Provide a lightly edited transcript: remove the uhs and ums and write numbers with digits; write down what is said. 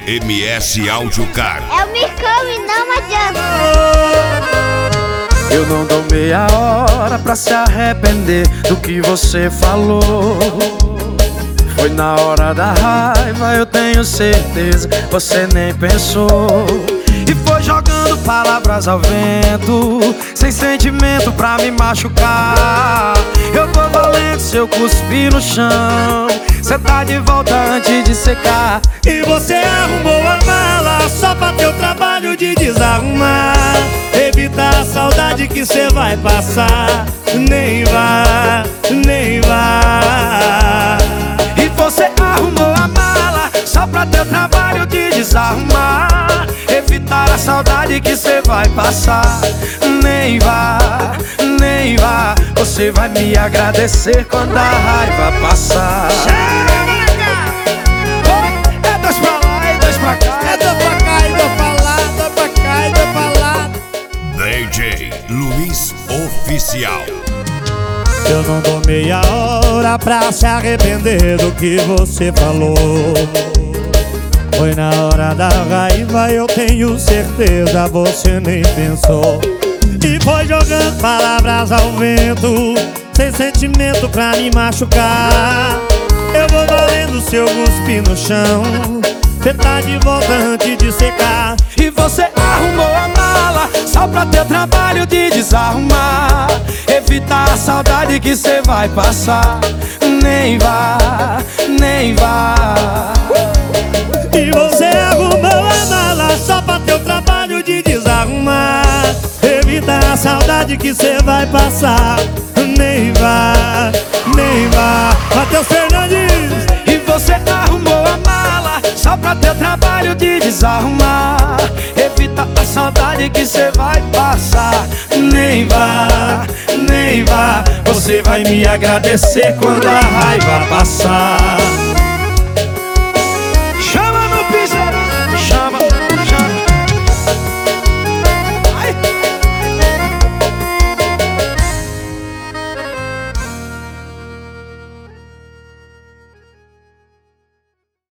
MS Audiocar. É o Mircão e não adianta. Eu não dou meia hora pra se arrepender do que você falou. Foi na hora da raiva, eu tenho certeza, você nem pensou. E foi jogando palavras ao vento, sem sentimento pra me machucar. Eu tô valendo se eu cuspir no chão, cê tá de volta antes de secar. E você arrumou a mala só pra ter o trabalho de desarrumar. Evitar a saudade que cê vai passar. Nem vá, nem vá. E você arrumou a mala só pra ter o trabalho de desarrumar. Evitar a saudade que cê vai passar. Nem vá, nem vá. Você vai me agradecer quando a raiva passar. É dois pra lá e dois pra cá. É dois pra cá e dois pra lá, dois pra cá e dois pra lá. DJ Luiz Oficial. Eu não dou meia hora pra se arrepender do que você falou. Foi na hora da raiva, eu tenho certeza, você nem pensou. E foi jogando palavras ao vento, sem sentimento pra me machucar. Eu vou valendo se eu cuspir no chão, cê tá de volta antes de secar. E você arrumou a mala só pra ter trabalho de desarrumar. Evitar a saudade que cê vai passar. Nem vá, nem vá. E você arrumou a mala só pra ter o trabalho de desarrumar. Evitar a saudade que cê vai passar. Nem vá, nem vá. Matheus Fernandes. E você arrumou a mala só pra ter trabalho de desarrumar. Evita a saudade que cê vai passar. Nem vá, nem vá. Você vai me agradecer quando a raiva passar.